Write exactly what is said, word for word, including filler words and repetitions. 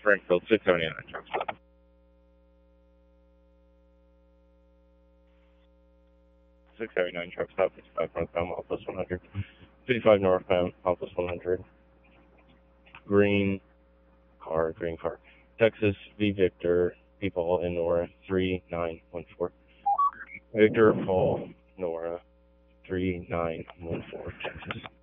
Springfield, six seventy-nine, truck stop. six seventy-nine, truck stop, fifty-five northbound, mile plus one hundred. fifty-five northbound, mile plus one hundred. Green car, green car. Texas V Victor, people in Nora, three nine one four. Victor Paul, Nora, three nine one four, Texas.